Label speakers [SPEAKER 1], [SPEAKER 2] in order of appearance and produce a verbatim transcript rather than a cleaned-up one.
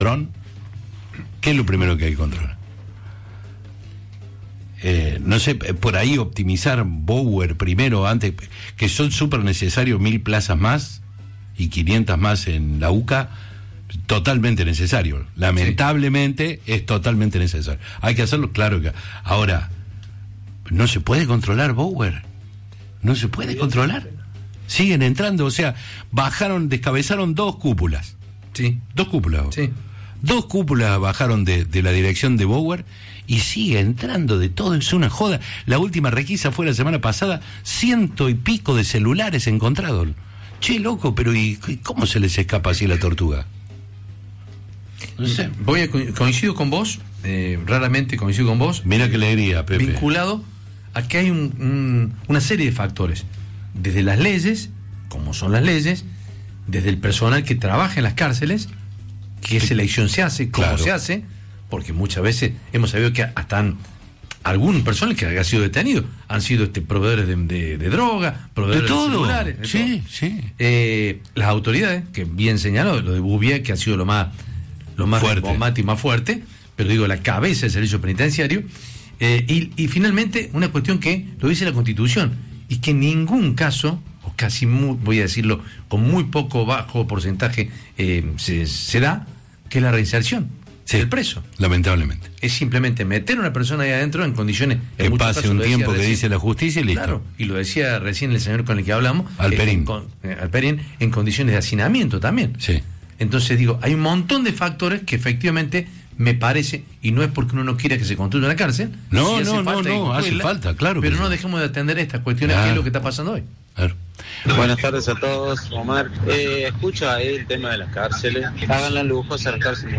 [SPEAKER 1] ladrón, ¿qué es lo primero que hay que controlar? Eh, no sé, por ahí optimizar Bower primero, antes, que son súper necesarios mil plazas más y quinientas más en la U C A, totalmente necesario. Lamentablemente sí. Es totalmente necesario. Hay que hacerlo, claro que. Ahora, no se puede controlar Bower. No se puede controlar. Siguen entrando, o sea, bajaron, descabezaron dos cúpulas.
[SPEAKER 2] Sí.
[SPEAKER 1] Dos cúpulas.
[SPEAKER 2] Sí.
[SPEAKER 1] Dos cúpulas bajaron de, de la dirección de Bower y sigue entrando de todo, es una joda. La última requisa fue la semana pasada, ciento y pico de celulares encontrados. Che, loco, pero ¿y cómo se les escapa así la tortuga?
[SPEAKER 2] No sé. Voy a co- coincido con vos, eh, raramente coincido con vos.
[SPEAKER 1] Mira qué alegría, Pepe.
[SPEAKER 2] Vinculado a que hay un, un, una serie de factores, desde las leyes, como son las leyes, desde el personal que trabaja en las cárceles, qué selección se hace, cómo
[SPEAKER 1] claro.
[SPEAKER 2] se hace, porque muchas veces hemos sabido que hasta han, algún personal que ha sido detenido han sido este proveedores de, de, de droga, proveedores
[SPEAKER 1] de,
[SPEAKER 2] de
[SPEAKER 1] todo.
[SPEAKER 2] celulares, de
[SPEAKER 1] sí,
[SPEAKER 2] todo.
[SPEAKER 1] sí.
[SPEAKER 2] Eh, las autoridades, que bien señaló, lo de Bouvier, que ha sido lo más, lo más emblemático y más fuerte, pero digo, la cabeza del servicio penitenciario, eh, y, y finalmente una cuestión que lo dice la Constitución, y que en ningún caso, o casi muy, voy a decirlo, con muy poco bajo porcentaje, eh, se, se da, que es la reinserción
[SPEAKER 1] sí,
[SPEAKER 2] del preso.
[SPEAKER 1] Lamentablemente.
[SPEAKER 2] Es simplemente meter a una persona ahí adentro en condiciones...
[SPEAKER 1] Que
[SPEAKER 2] en
[SPEAKER 1] pase
[SPEAKER 2] casos,
[SPEAKER 1] un tiempo que
[SPEAKER 2] recién,
[SPEAKER 1] dice la justicia y listo.
[SPEAKER 2] Claro, y lo decía recién el señor con el que hablamos,
[SPEAKER 1] Alperín.
[SPEAKER 2] Eh, en, Alperín, en condiciones de hacinamiento también.
[SPEAKER 1] Sí.
[SPEAKER 2] Entonces digo, hay un montón de factores que efectivamente me parece, y no es porque uno no quiera que se construya una cárcel.
[SPEAKER 1] No,
[SPEAKER 2] si
[SPEAKER 1] no,
[SPEAKER 2] hace falta,
[SPEAKER 1] no, no, hace falta, claro.
[SPEAKER 2] Pero
[SPEAKER 1] que
[SPEAKER 2] no
[SPEAKER 1] sí.
[SPEAKER 2] dejemos de atender estas cuestiones,
[SPEAKER 1] claro.
[SPEAKER 2] que es lo que está pasando hoy.
[SPEAKER 1] Claro.
[SPEAKER 3] Buenas tardes a todos, Omar. Eh, escucho ahí el tema de las cárceles. Háganle lujo a las cárceles